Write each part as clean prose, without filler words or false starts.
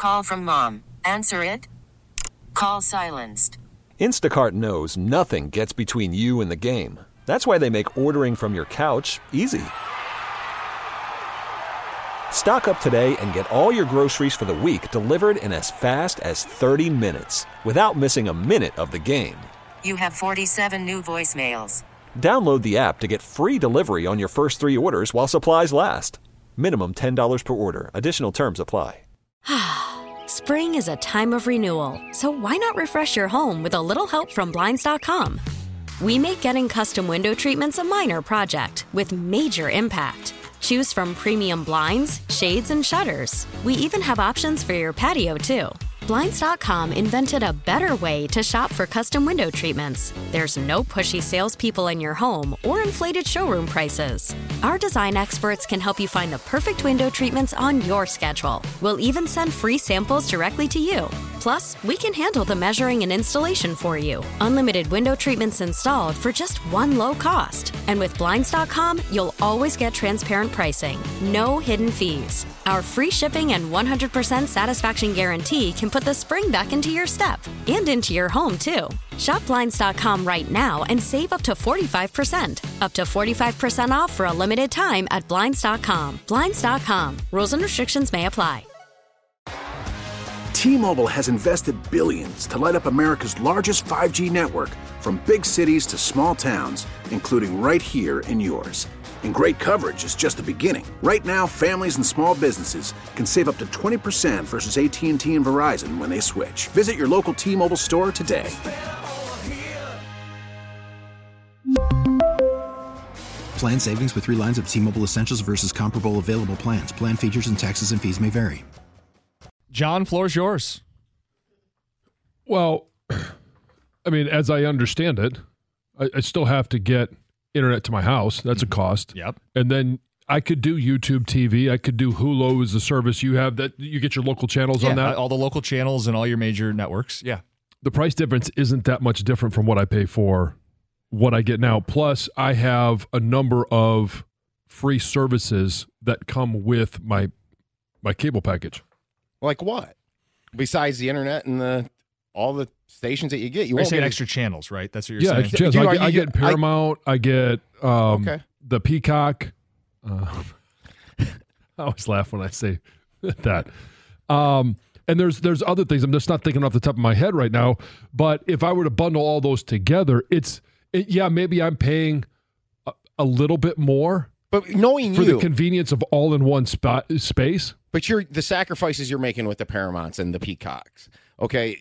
Call from mom. Answer it. Call silenced. Instacart knows nothing gets between you and the game. That's why they make ordering from your couch easy. Stock up today and get all your groceries for the week delivered in as fast as 30 minutes without missing a minute of the game. You have 47 new voicemails. Download the app to get free delivery on your first 3 orders while supplies last. Minimum $10 per order. Additional terms apply. Spring is a time of renewal, so why not refresh your home with a little help from Blinds.com? We make getting custom window treatments a minor project with major impact. Choose from premium blinds, shades, and shutters. We even have options for your patio, too. Blinds.com invented a better way to shop for custom window treatments. There's no pushy salespeople in your home or inflated showroom prices. Our design experts can help you find the perfect window treatments on your schedule. We'll even send free samples directly to you. Plus, we can handle the measuring and installation for you. Unlimited window treatments installed for just one low cost. And with Blinds.com, you'll always get transparent pricing. No hidden fees. Our free shipping and 100% satisfaction guarantee can put the spring back into your step and into your home, too. Shop Blinds.com right now and save up to 45%. Up to 45% off for a limited time at Blinds.com. Blinds.com. Rules and restrictions may apply. T-Mobile has invested billions to light up America's largest 5G network, from big cities to small towns, including right here in yours. And great coverage is just the beginning. Right now, families and small businesses can save up to 20% versus AT&T and Verizon when they switch. Visit your local T-Mobile store today. Plan savings with 3 lines of T-Mobile Essentials versus comparable available plans. Plan features and taxes and fees may vary. John, floor's yours. Well, I mean, as I understand it, I still have to get internet to my house. That's a cost. Yep. And then I could do YouTube TV. I could do Hulu as a service you have that you get your local channels on that. All the local channels and all your major networks. Yeah. The price difference isn't that much different from what I pay for what I get now. Plus, I have a number of free services that come with my cable package. Like what? Besides the internet and all the stations that you get, you won't get extra channels, right? That's what you're saying. Just, I get Paramount. I get the Peacock. I always laugh when I say that. And there's other things. I'm just not thinking off the top of my head right now. But if I were to bundle all those together, maybe I'm paying a little bit more. But knowing for the convenience of all in one space. But the sacrifices you're making with the Paramounts and the Peacocks, okay?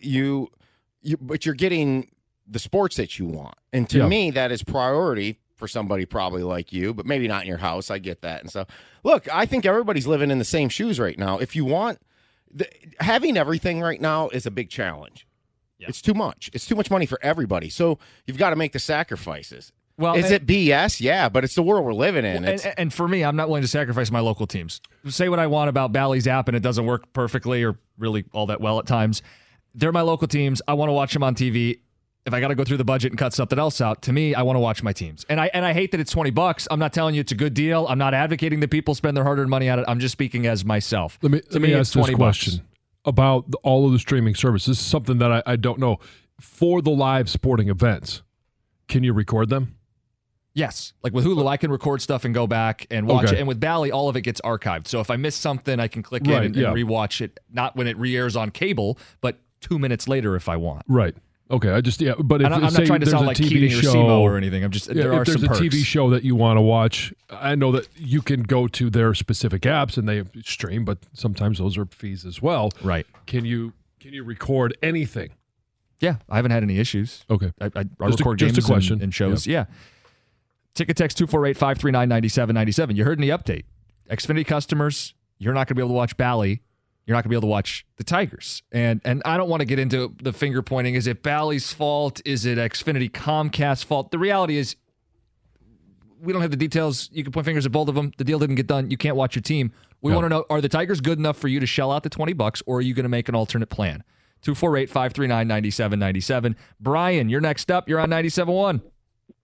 But you're getting the sports that you want, and to me, that is priority for somebody probably like you, but maybe not in your house. I get that and stuff. Look, I think everybody's living in the same shoes right now. If you want having everything right now is a big challenge. Yeah. It's too much. It's too much money for everybody. So you've got to make the sacrifices. Well, is it BS? Yeah, but it's the world we're living in. And for me, I'm not willing to sacrifice my local teams. Say what I want about Bally's app, and it doesn't work perfectly or really all that well at times. They're my local teams. I want to watch them on TV. If I got to go through the budget and cut something else out, to me, I want to watch my teams. And I hate that it's $20. I'm not telling you it's a good deal. I'm not advocating that people spend their hard-earned money on it. I'm just speaking as myself. Let me ask this question about all of the streaming services. This is something that I don't know. For the live sporting events, can you record them? Yes. Like with Hulu, I can record stuff and go back and watch it. And with Bally, all of it gets archived. So if I miss something, I can click in and rewatch it, not when it re-airs on cable, but 2 minutes later if I want. Right. Okay. But if I'm not trying to sound like Keating or Simo or anything. I'm just there are some perks. If there's a TV show that you want to watch, I know that you can go to their specific apps and they stream, but sometimes those are fees as well. Right. Can you record anything? Yeah, I haven't had any issues. Okay. I record games and shows. Yep. Yeah. Ticket text 248-539-9797. You heard in the update. Xfinity customers, you're not going to be able to watch Bally. You're not going to be able to watch the Tigers. And I don't want to get into the finger pointing. Is it Bally's fault? Is it Xfinity Comcast's fault? The reality is we don't have the details. You can point fingers at both of them. The deal didn't get done. You can't watch your team. We want to know, are the Tigers good enough for you to shell out the $20, or are you going to make an alternate plan? 248-539-9797. Brian, you're next up. You're on 97.1.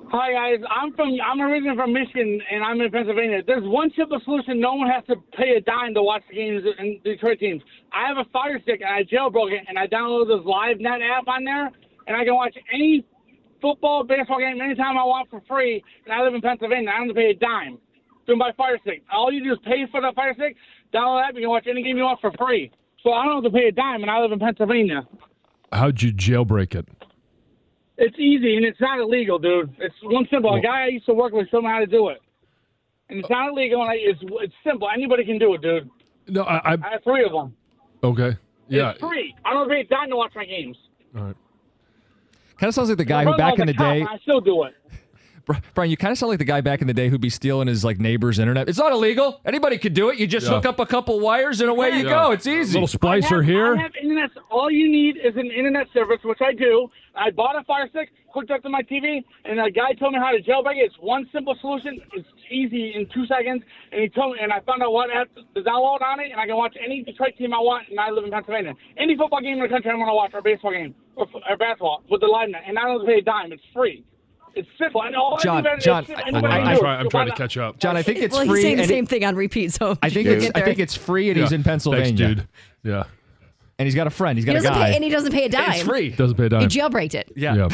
Hi guys, I'm originally from Michigan and I'm in Pennsylvania. There's one simple solution: no one has to pay a dime to watch the games in Detroit teams. I have a Fire Stick and I jailbroke it and I downloaded this LiveNet app on there, and I can watch any football, baseball game anytime I want for free. And I live in Pennsylvania. I don't have to pay a dime. Doing by Fire Stick. All you do is pay for the Fire Stick, download the app, you can watch any game you want for free. So I don't have to pay a dime, and I live in Pennsylvania. How'd you jailbreak it? It's easy, and it's not illegal, dude. It's one simple. A guy I used to work with showed me how to do it. And it's not illegal, and it's simple. Anybody can do it, dude. No, I have 3 of them. Okay. Yeah. It's free. I don't pay a dime to watch my games. All right. Kind of sounds like the guy who back in the day. I still do it. Brian, you kind of sound like the guy back in the day who'd be stealing his neighbor's internet. It's not illegal. Anybody could do it. You just hook up a couple wires and away you go. It's easy. A little splicer here. I have internet. All you need is an internet service, which I do. I bought a Fire Stick, hooked up to my TV, and a guy told me how to jailbreak it. It's one simple solution. It's easy in 2 seconds. And he told me, and I found out what app to download on it, and I can watch any Detroit team I want, and I live in Pennsylvania. Any football game in the country I want to watch, or baseball game, or basketball, with the LiveNet. And I don't have to pay a dime. It's free. It's simple. John, I'm trying to catch up. John, I think it's free. He's saying the same thing on repeat. So I think it's free, and he's in Pennsylvania. Thanks, dude. Yeah. And he's got a friend. He's got a guy. And he doesn't pay a dime. It's free. Doesn't pay a dime. He jailbreaked it. Yeah.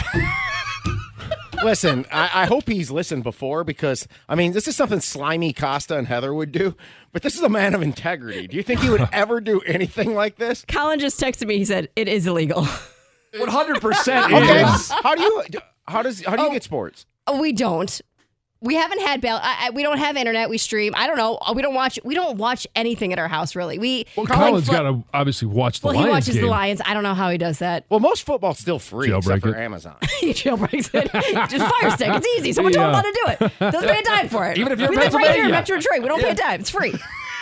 Listen, I hope he's listened before because, I mean, this is something Slimy Costa and Heather would do, but this is a man of integrity. Do you think he would ever do anything like this? Colin just texted me. He said, it is illegal. 100% Okay. is. How do you get sports? We don't. We haven't had we don't have internet. We stream. I don't know. We don't watch anything at our house really. Colin's got to obviously watch the Lions game. He watches the Lions. I don't know how he does that. Well, most football's still free except for Amazon. He jailbreaks it. Just Fire Stick. It's easy. Someone told him how to do it. Doesn't pay a dime for it. Even if you're we in live right here in Pennsylvania. Metro Detroit. We don't pay a dime. It's free.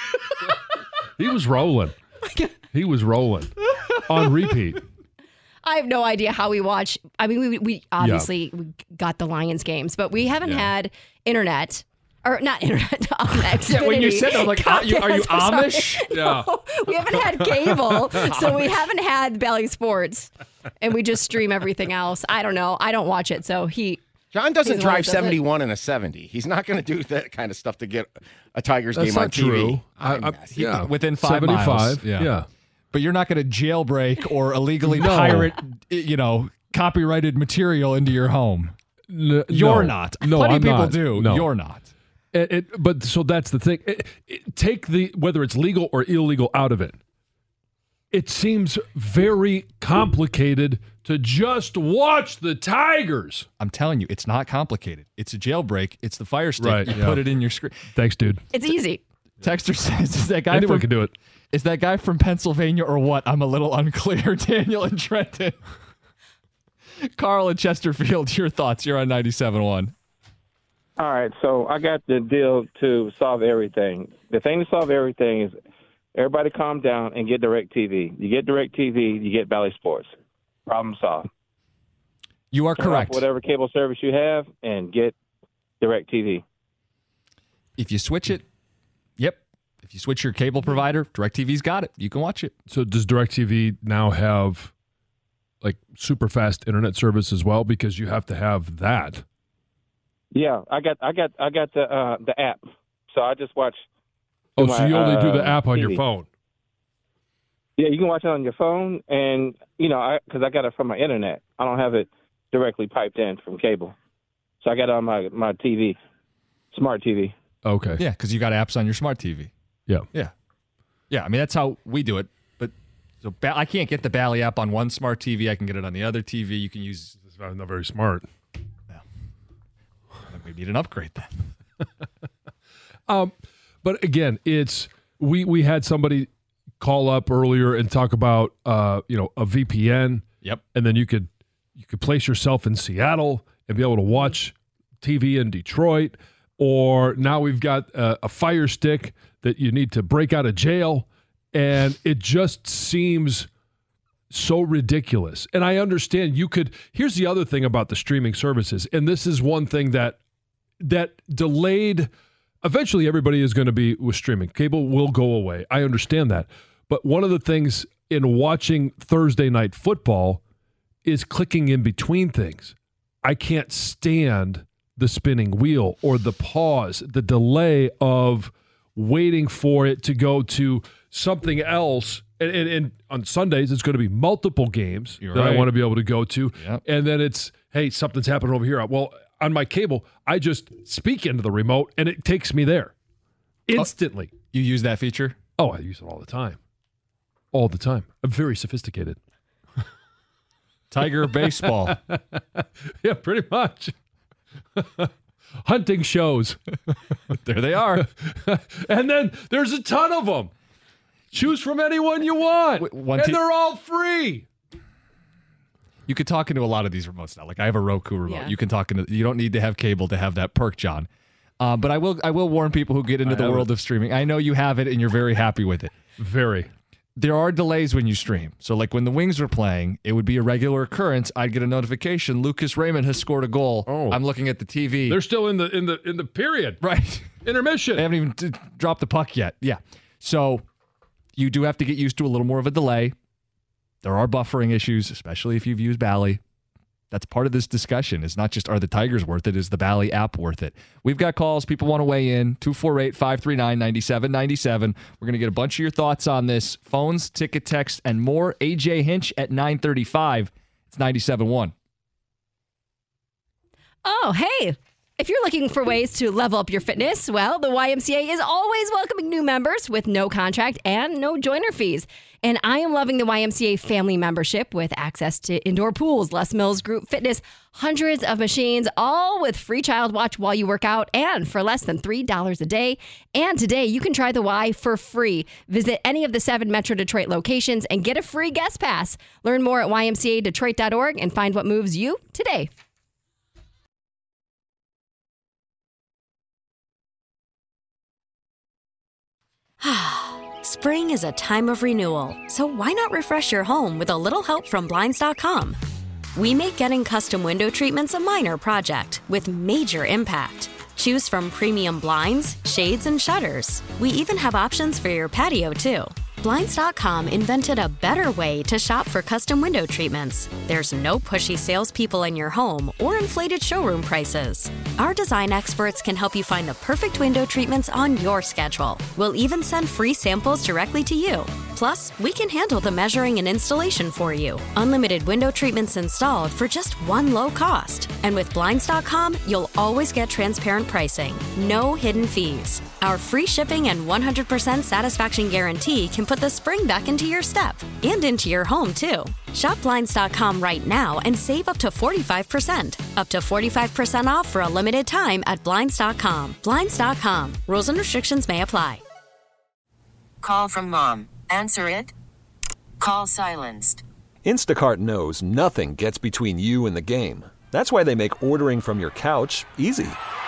He was rolling. He was rolling on repeat. I have no idea how we watch. I mean, we obviously we got the Lions games, but we haven't had internet. Or not internet, Xfinity. When you said that, I'm like, are you Amish? Yeah. No, we haven't had cable, so we haven't had Bally Sports, and we just stream everything else. I don't know. I don't watch it, so John doesn't drive 71 and a 70. He's not going to do that kind of stuff to get a Tigers game on TV. That's not true. Within 5 75 miles. Yeah. But you're not going to jailbreak or illegally pirate, copyrighted material into your home. You're not. No, Plenty of people not. do. No. You're not. But so that's the thing. Take whether it's legal or illegal out of it. It seems very complicated to just watch the Tigers. I'm telling you, it's not complicated. It's a jailbreak. It's the Fire Stick. Right, You put it in your screen. Thanks, dude. it's easy. Texter says, is that guy Anyone can do it. Is that guy from Pennsylvania or what? I'm a little unclear. Daniel and Trenton. Carl and Chesterfield, your thoughts. You're on 97.1. All right, so I got the deal to solve everything. The thing to solve everything is everybody calm down and get DirecTV. You get DirecTV, you get Bally Sports. Problem solved. You are correct. Whatever cable service you have and get DirecTV. If you switch it, yep. If you switch your cable provider, DirecTV's got it. You can watch it. So does DirecTV now have like super fast internet service as well? Because you have to have that. Yeah, I got the app. So I just watch. Oh, so you only do the app on TV. your phone? Yeah, you can watch it on your phone, and because I got it from my internet. I don't have it directly piped in from cable, so I got it on my TV, smart TV. Okay. Yeah, because you got apps on your smart TV. Yeah. I mean, that's how we do it. But so I can't get the Bally app on one smart TV. I can get it on the other TV. You can use. It's not very smart. We need an upgrade then. But again, it's we had somebody call up earlier and talk about a VPN. Yep. And then you could place yourself in Seattle and be able to watch TV in Detroit. Or now we've got a Fire Stick that you need to break out of jail, and it just seems so ridiculous. And I understand you could. Here's the other thing about the streaming services, and this is one thing that delayed. Eventually, everybody is going to be with streaming. Cable will go away. I understand that. But one of the things in watching Thursday Night Football is clicking in between things. I can't stand the spinning wheel or the pause, the delay of waiting for it to go to something else. And on Sundays, it's going to be multiple games I want to be able to go to. Yep. And then it's, hey, something's happening over here. Well, on my cable, I just speak into the remote and it takes me there instantly. Oh, you use that feature? Oh, I use it all the time. All the time. I'm very sophisticated. Tiger baseball. Yeah, pretty much. Hunting shows. There they are. And then there's a ton of them. Choose from anyone you want. They're all free. You can talk into a lot of these remotes now. Like I have a Roku remote. Yeah. You can talk into. You don't need to have cable to have that perk, John. But I will warn people who get into the world of streaming. I know you have it and you're very happy with it. Very. There are delays when you stream. So like when the Wings were playing, it would be a regular occurrence. I'd get a notification. Lucas Raymond has scored a goal. Oh. I'm looking at the TV. They're still in the period. Right. Intermission. They haven't even dropped the puck yet. Yeah. So you do have to get used to a little more of a delay. There are buffering issues, especially if you've used Bally. That's part of this discussion. It's not just are the Tigers worth it, is the Bally app worth it? We've got calls. People want to weigh in. 248-539-9797. We're going to get a bunch of your thoughts on this. Phones, ticket, text, and more. AJ Hinch at 9:35. It's 97.1. Oh, hey. If you're looking for ways to level up your fitness, well, the YMCA is always welcoming new members with no contract and no joiner fees. And I am loving the YMCA family membership with access to indoor pools, Les Mills group fitness, hundreds of machines, all with free child watch while you work out and for less than $3 a day. And today you can try the Y for free. Visit any of the 7 Metro Detroit locations and get a free guest pass. Learn more at ymcadetroit.org and find what moves you today. Spring is a time of renewal, so why not refresh your home with a little help from Blinds.com? We make getting custom window treatments a minor project with major impact. Choose from premium blinds, shades, and shutters. We even have options for your patio, too. Blinds.com invented a better way to shop for custom window treatments. There's no pushy salespeople in your home or inflated showroom prices. Our design experts can help you find the perfect window treatments on your schedule. We'll even send free samples directly to you. Plus, we can handle the measuring and installation for you. Unlimited window treatments installed for just one low cost. And with Blinds.com, you'll always get transparent pricing. No hidden fees. Our free shipping and 100% satisfaction guarantee can put the spring back into your step and into your home, too. Shop Blinds.com right now and save up to 45%. Up to 45% off for a limited time at Blinds.com. Blinds.com. Rules and restrictions may apply. Call from mom. Answer it. Call silenced. Instacart knows nothing gets between you and the game. That's why they make ordering from your couch easy.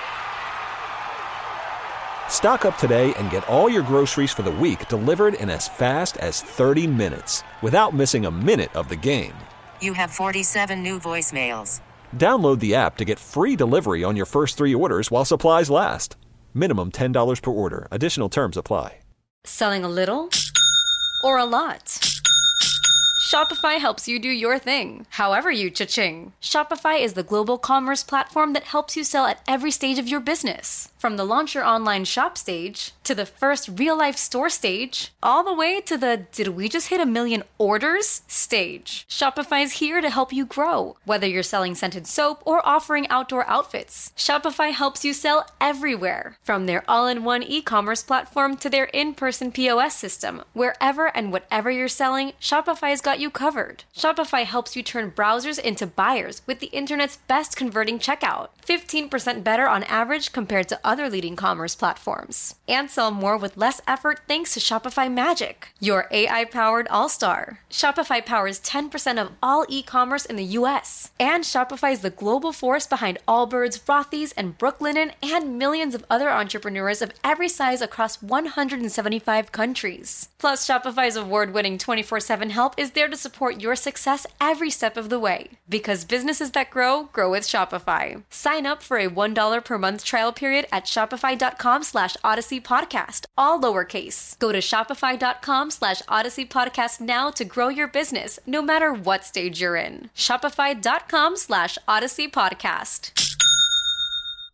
Stock up today and get all your groceries for the week delivered in as fast as 30 minutes without missing a minute of the game. You have 47 new voicemails. Download the app to get free delivery on your first 3 orders while supplies last. Minimum $10 per order. Additional terms apply. Selling a little or a lot? Shopify helps you do your thing, however you cha-ching. Shopify is the global commerce platform that helps you sell at every stage of your business. From the launch your online shop stage, to the first real-life store stage, all the way to the did we just hit 1 million orders stage. Shopify's here to help you grow. Whether you're selling scented soap or offering outdoor outfits, Shopify helps you sell everywhere. From their all-in-one e-commerce platform to their in-person POS system, wherever and whatever you're selling, Shopify's got you covered. Shopify helps you turn browsers into buyers with the internet's best converting checkout. 15% better on average compared to other leading commerce platforms. And sell more with less effort thanks to Shopify Magic, your AI-powered all-star. Shopify powers 10% of all e-commerce in the U.S. And Shopify is the global force behind Allbirds, Rothy's, and Brooklinen, and millions of other entrepreneurs of every size across 175 countries. Plus, Shopify's award-winning 24/7 help is there to support your success every step of the way. Because businesses that grow, grow with Shopify. Sign up for a $1 per month trial period at shopify.com/Odyssey Podcast, all lowercase. Go to shopify.com/Odyssey Podcast now to grow your business, no matter what stage you're in. Shopify.com/Odyssey Podcast.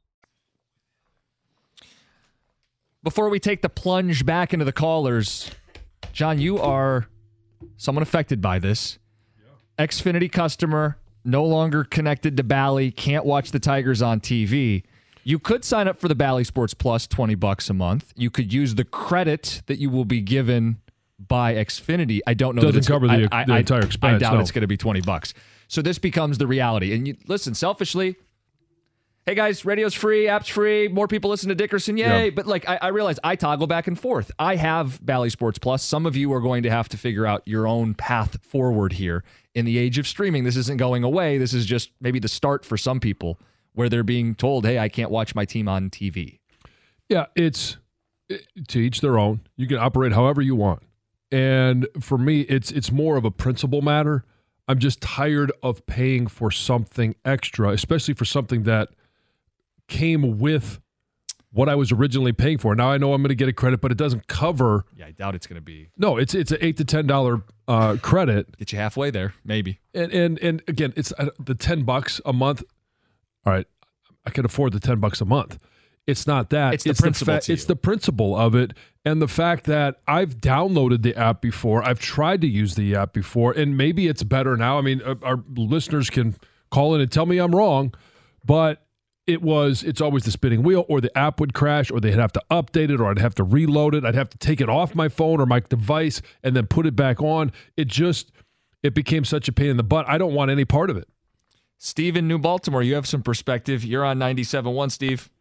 Before we take the plunge back into the callers, John, you are someone affected by this. Xfinity customer, no longer connected to Bally, can't watch the Tigers on TV. You could sign up for the Bally Sports Plus, $20 a month. You could use the credit that you will be given by Xfinity. I don't know. Doesn't cover the entire expense. I doubt it's going to be $20. So this becomes the reality. And listen, selfishly, hey guys, radio's free, app's free, more people listen to Dickerson, yay. Yeah. But like I realize I toggle back and forth. I have Bally Sports Plus. Some of you are going to have to figure out your own path forward here. In the age of streaming, this isn't going away. This is just maybe the start for some people where they're being told, hey, I can't watch my team on TV. Yeah, it's to each their own. You can operate however you want. And for me, it's more of a principle matter. I'm just tired of paying for something extra, especially for something that came with what I was originally paying for. Now I know I'm going to get a credit, but it doesn't cover. Yeah, I doubt it's going to be. No, it's an $8 to $10 credit. Get you halfway there, maybe. And again, it's the $10 a month. All right, I can afford the $10 a month. It's not that. It's the principle. It's the principle of it, and the fact that I've downloaded the app before. I've tried to use the app before, and maybe it's better now. I mean, our listeners can call in and tell me I'm wrong, but it's always the spinning wheel, or the app would crash, or they'd have to update it, or I'd have to reload it. I'd have to take it off my phone or my device and then put it back on. It became such a pain in the butt. I don't want any part of it. Steve in New Baltimore, you have some perspective. You're on 97.1, Steve.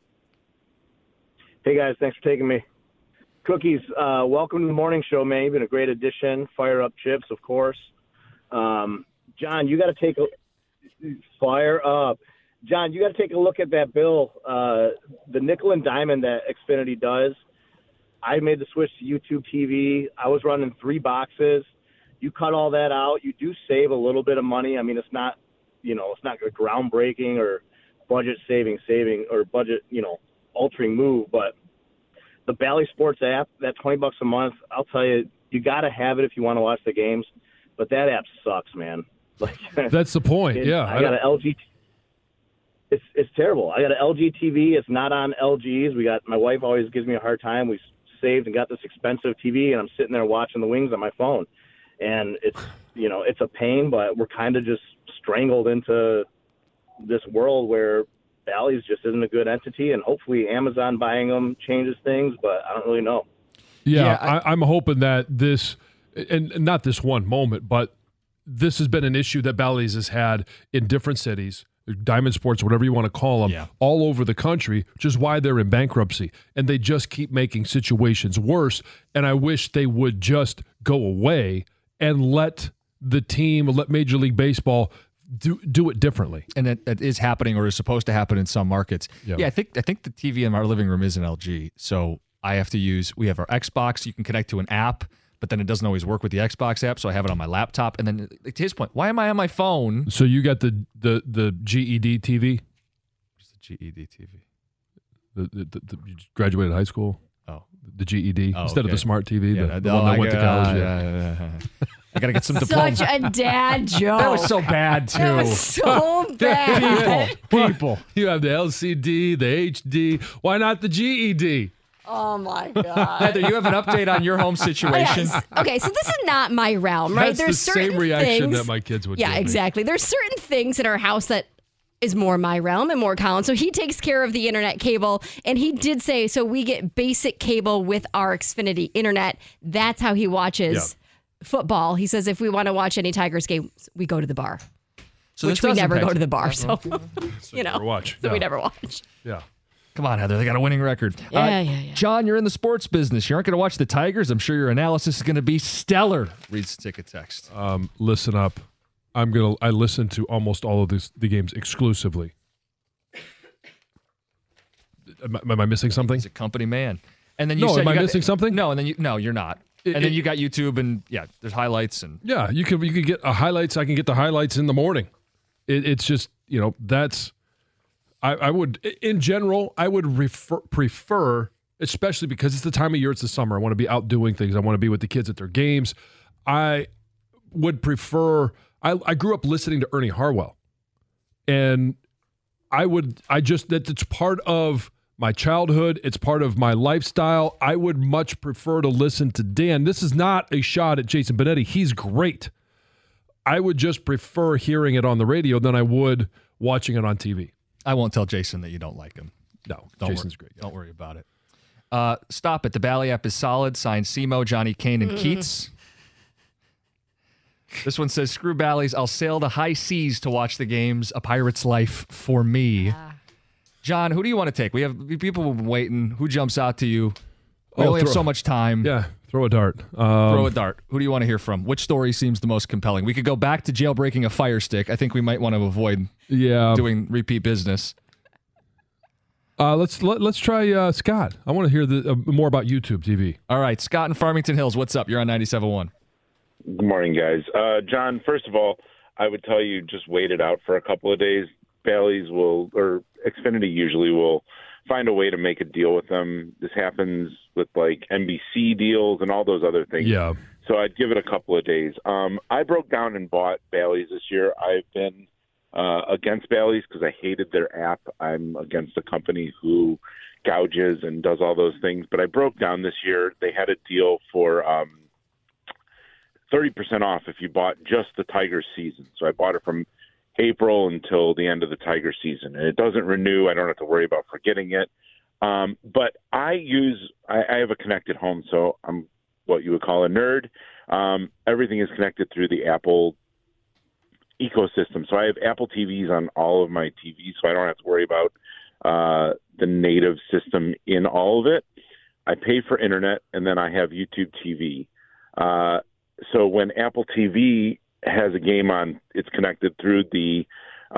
Hey, guys. Thanks for taking me. Cookies, welcome to the morning show, man. You've been a great addition. Fire up Chips, of course. John, you got to take a – fire up. John, you got to take a look at that bill. The nickel and diamond that Xfinity does. I made the switch to YouTube TV. I was running 3 boxes. You cut all that out. You do save a little bit of money. I mean, it's not a groundbreaking or budget saving or budget, altering move. But the Bally Sports app, that $20 a month, I'll tell you, you got to have it if you want to watch the games. But that app sucks, man. Like, that's the point. Yeah. I got an LG. It's terrible. I got an LG TV. It's not on LGs. My wife always gives me a hard time. We saved and got this expensive TV, and I'm sitting there watching the Wings on my phone. And it's a pain, but we're kind of just strangled into this world where Bally's just isn't a good entity, and hopefully Amazon buying them changes things, but I don't really know. Yeah, I'm hoping that this, and not this one moment, but this has been an issue that Bally's has had in different cities, Diamond Sports, whatever you want to call them, all over the country, which is why they're in bankruptcy. And they just keep making situations worse. And I wish they would just go away and let the team, let Major League Baseball do it differently. And it is happening, or is supposed to happen in some markets. Yeah, I think the TV in our living room is an LG. So we have our Xbox. You can connect to an app, but then it doesn't always work with the Xbox app, so I have it on my laptop. And then, to his point, why am I on my phone? So you got the GED TV? What's the GED TV? You graduated high school? Oh. The GED instead of the smart TV, yeah, the one that went to college. I got to get some diplomas. Such a dad joke. That was so bad, too. That was so bad. People. You have the LCD, the HD. Why not the GED? Oh, my God. Heather, you have an update on your home situation? Yes. Okay, so this is not my realm, right? That's There's the same certain reaction things, that my kids would Yeah, give me. exactly. There's certain things in our house that is more my realm and more Colin. So he takes care of the internet cable, and he did say, so we get basic cable with our Xfinity internet. That's how he watches football. He says if we want to watch any Tigers game, we go to the bar. So which we never go to the bar. So, we never watch. So we never watch. Yeah. Come on, Heather. They got a winning record. Yeah. John, you're in the sports business. You aren't going to watch the Tigers. I'm sure your analysis is going to be stellar. Reads the ticket text. Listen up. I listen to almost all of the games exclusively. Am I missing something? He's a company man. And then you am I missing something? No, and then you're not. And then you got YouTube, and there's highlights and you could get highlights. I can get the highlights in the morning. It's just that's. I would, in general, I would prefer, especially because it's the time of year, it's the summer. I want to be out doing things. I want to be with the kids at their games. I would prefer. I grew up listening to Ernie Harwell, and it's part of my childhood. It's part of my lifestyle. I would much prefer to listen to Dan. This is not a shot at Jason Benetti. He's great. I would just prefer hearing it on the radio than I would watching it on TV. I won't tell Jason that you don't like him. No, Jason's great. Yeah. Don't worry about it. Stop it. The Bally app is solid. Signed Simo, Johnny Kane, and Keats. This one says, screw Bally's. I'll sail the high seas to watch the games. A pirate's life for me. Yeah. John, who do you want to take? We have people who've been waiting. Who jumps out to you? We only have so much time. Yeah, throw a dart. Throw a dart. Who do you want to hear from? Which story seems the most compelling? We could go back to jailbreaking a fire stick. I think we might want to avoid doing repeat business. Let's try Scott. I want to hear more about YouTube TV. All right, Scott in Farmington Hills. What's up? You're on 97.1. Good morning, guys. John, first of all, I would tell you just wait it out for a couple of days. Bally's or Xfinity usually will find a way to make a deal with them. This happens with like NBC deals and all those other things. Yeah. So I'd give it a couple of days. I broke down and bought Bally's this year. I've been against Bally's because I hated their app. I'm against a company who gouges and does all those things. But I broke down this year. They had a deal for 30% off if you bought just the Tigers season. So I bought it from April until the end of the Tiger season, and it doesn't renew. I don't have to worry about forgetting it. But I have a connected home, so I'm what you would call a nerd. Everything is connected through the Apple ecosystem. So I have Apple TVs on all of my TVs, so I don't have to worry about the native system in all of it. I pay for internet, and then I have YouTube TV. So when Apple TV has a game on, it's connected through the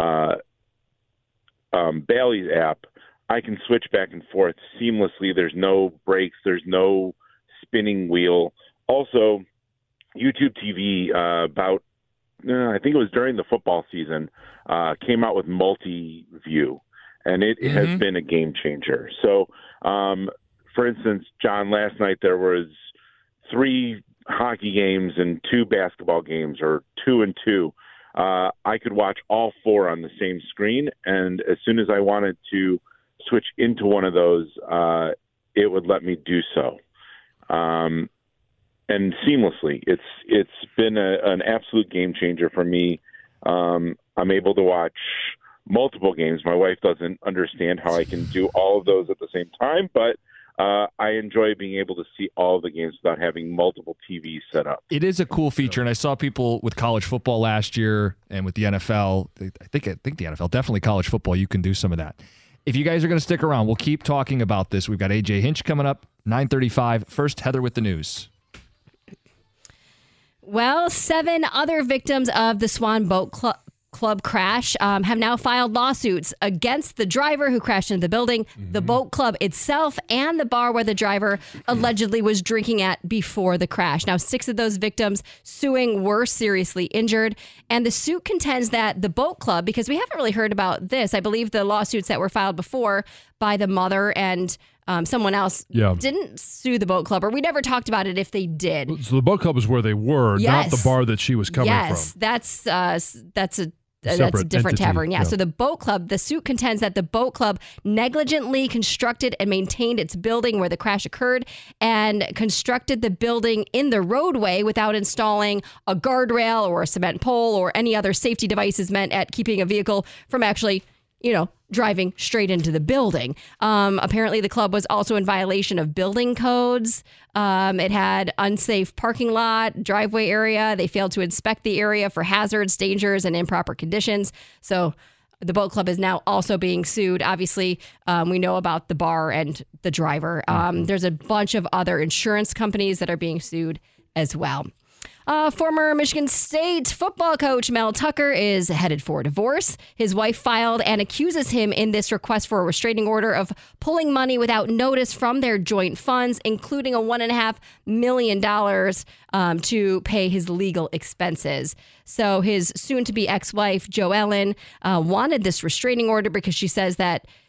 Bally's app. I can switch back and forth seamlessly. There's no breaks. There's no spinning wheel. Also, YouTube TV I think it was during the football season, came out with multi-view, and it has been a game changer. So, for instance, John, last night there was 3 hockey games and 2 basketball games, or 2 and 2. I could watch all 4 on the same screen, and as soon as I wanted to switch into one of those, it would let me do so, and seamlessly. It's been an absolute game changer for me. I'm able to watch multiple games. My wife doesn't understand how I can do all of those at the same time, but I enjoy being able to see all of the games without having multiple TVs set up. It is a cool feature, and I saw people with college football last year and with the NFL. I think the NFL, definitely college football, you can do some of that. If you guys are going to stick around, we'll keep talking about this. We've got AJ Hinch coming up, 9:35. First, Heather with the news. Well, 7 other victims of the Swan Boat Club crash have now filed lawsuits against the driver who crashed into the building, the boat club itself, and the bar where the driver allegedly was drinking at before the crash. Now, 6 of those victims suing were seriously injured, and the suit contends that the boat club, because we haven't really heard about this, I believe the lawsuits that were filed before by the mother and someone else didn't sue the boat club, or we never talked about it if they did. So the boat club is where they were, not the bar that she was coming from. Yes, that's a different tavern. Yeah. So the boat club, the suit contends that the boat club negligently constructed and maintained its building where the crash occurred, and constructed the building in the roadway without installing a guardrail or a cement pole or any other safety devices meant at keeping a vehicle from actually, driving straight into the building. Apparently, the club was also in violation of building codes. It had unsafe parking lot, driveway area. They failed to inspect the area for hazards, dangers, and improper conditions. So the boat club is now also being sued. Obviously, we know about the bar and the driver. There's a bunch of other insurance companies that are being sued as well. Former Michigan State football coach Mel Tucker is headed for divorce. His wife filed and accuses him in this request for a restraining order of pulling money without notice from their joint funds, including a $1.5 million to pay his legal expenses. So his soon-to-be ex-wife, Jo Ellen, wanted this restraining order because she says that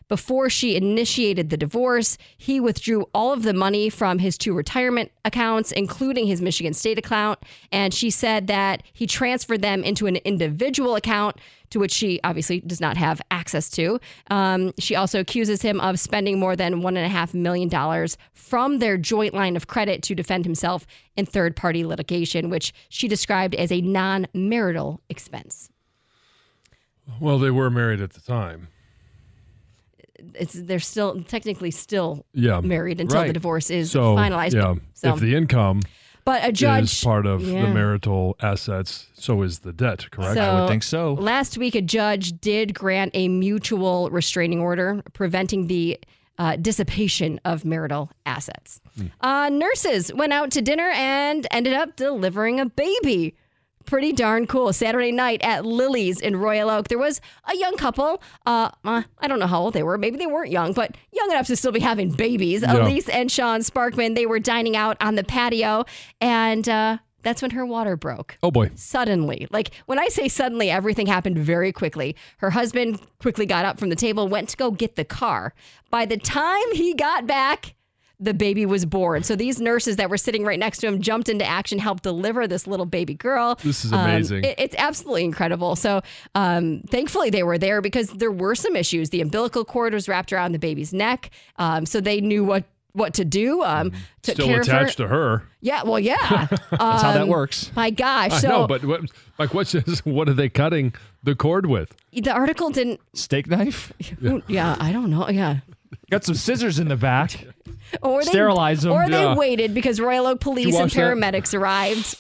before she initiated the divorce, he withdrew all of the money from his 2 retirement accounts, including his Michigan State account. And she said that he transferred them into an individual account to which she obviously does not have access to. She also accuses him of spending more than $1.5 million from their joint line of credit to defend himself in third-party litigation, which she described as a non-marital expense. Well, they were married at the time. They're still technically married until the divorce is so, finalized. Yeah, So, if the income but a judge is part of the marital assets, so is the debt, correct? So, I would think so. Last week, a judge did grant a mutual restraining order preventing the dissipation of marital assets. Nurses went out to dinner and ended up delivering a baby. Pretty darn cool. Saturday night at Lily's in Royal Oak, there was a young couple. I don't know how old they were. Maybe they weren't young, but young enough to still be having babies. Yeah. Elise and Sean Sparkman, they were dining out on the patio, and that's when her water broke. Oh, boy. Suddenly. Like, when I say suddenly, everything happened very quickly. Her husband quickly got up from the table, went to go get the car. By the time he got back, the baby was born. So these nurses that were sitting right next to him jumped into action, helped deliver this little baby girl. This is amazing. It's absolutely incredible. So thankfully they were there because there were some issues. The umbilical cord was wrapped around the baby's neck. So they knew what to do. Took Still care attached of her. to her. Yeah, well, yeah. That's how that works. My gosh. I know, but what are they cutting the cord with? The article didn't... Steak knife? Yeah, I don't know. Yeah. Got some scissors in the back. Or sterilize them. Or they waited because Royal Oak police and paramedics arrived.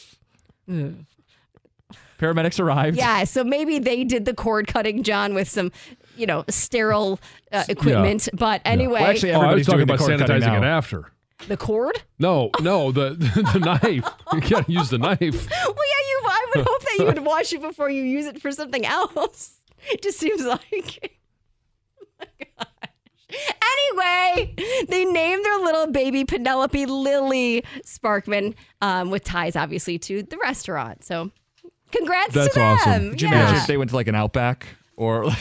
Paramedics arrived. Yeah, so maybe they did the cord cutting, John, with some, sterile equipment. Yeah. But anyway, well, actually, everybody's talking doing about the cord sanitizing it now. after. The cord? No, the knife. You gotta use the knife. Well, yeah, I would hope that you would wash it before you use it for something else. It just seems like. Oh my gosh. Anyway, they named their little baby Penelope Lily Sparkman, with ties, obviously, to the restaurant. So, congrats to them. Awesome. Could you imagine if they went to like an Outback or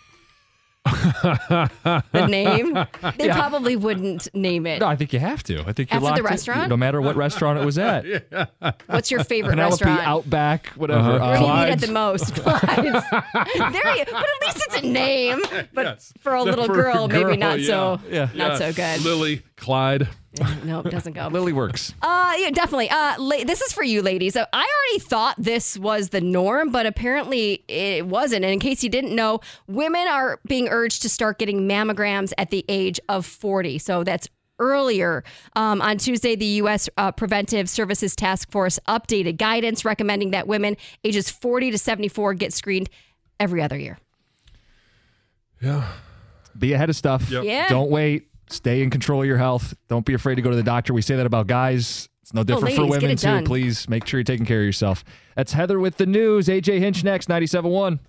the name? They probably wouldn't name it. No, I think you have to. I think you're After locked the restaurant? no matter what restaurant it was at. What's your favorite Penelope, restaurant? Outback, whatever. Where do you eat at the most? Clyde's. There you. But at least it's a name. But for a little girl, maybe not so. Yeah. Not so good. Lily, Clyde. No, it doesn't go. Lily works. Yeah, definitely. This is for you, ladies. I already thought this was the norm, but apparently it wasn't. And in case you didn't know, women are being urged to start getting mammograms at the age of 40. So that's earlier. On Tuesday, the U.S. Preventive Services Task Force updated guidance recommending that women ages 40 to 74 get screened every other year. Yeah. Be ahead of stuff. Yep. Yeah. Don't wait. Stay in control of your health. Don't be afraid to go to the doctor. We say that about guys. It's no different for ladies, get women, it done. too. Please make sure you're taking care of yourself. That's Heather with the news. AJ Hinch next, 97.1.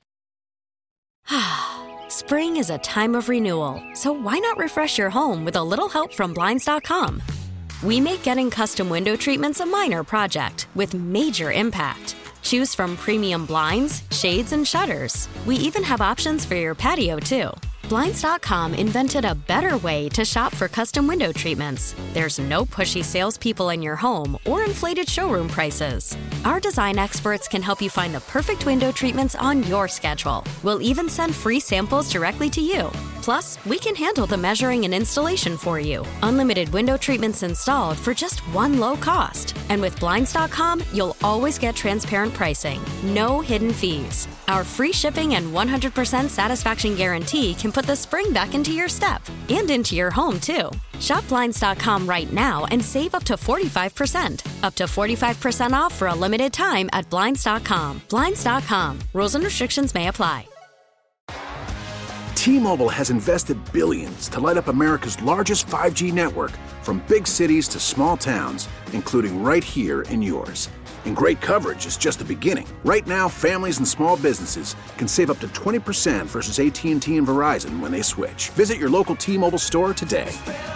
Spring is a time of renewal, so why not refresh your home with a little help from Blinds.com? We make getting custom window treatments a minor project with major impact. Choose from premium blinds, shades, and shutters. We even have options for your patio, too. Blinds.com invented a better way to shop for custom window treatments. There's no pushy salespeople in your home or inflated showroom prices. Our design experts can help you find the perfect window treatments on your schedule. We'll even send free samples directly to you. Plus, we can handle the measuring and installation for you. Unlimited window treatments installed for just one low cost. And with Blinds.com, you'll always get transparent pricing. No hidden fees. Our free shipping and 100% satisfaction guarantee can put the spring back into your step and into your home, too. Shop Blinds.com right now and save up to 45%. Up to 45% off for a limited time at Blinds.com. Blinds.com. Rules and restrictions may apply. T-Mobile has invested billions to light up America's largest 5G network, from big cities to small towns, including right here in yours. And great coverage is just the beginning. Right now, families and small businesses can save up to 20% versus AT&T and Verizon when they switch. Visit your local T-Mobile store today.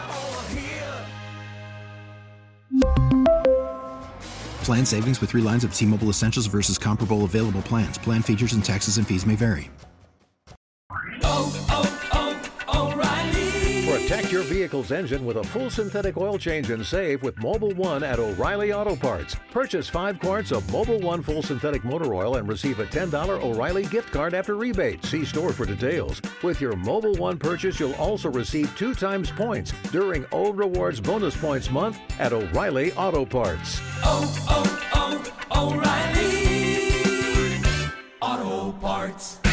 Plan savings with 3 lines of T-Mobile Essentials versus comparable available plans. Plan features and taxes and fees may vary. Protect your vehicle's engine with a full synthetic oil change and save with Mobil 1 at O'Reilly Auto Parts. Purchase 5 quarts of Mobil 1 full synthetic motor oil and receive a $10 O'Reilly gift card after rebate. See store for details. With your Mobil 1 purchase, you'll also receive 2 times points during O Rewards Bonus Points Month at O'Reilly Auto Parts. O'Reilly Auto Parts.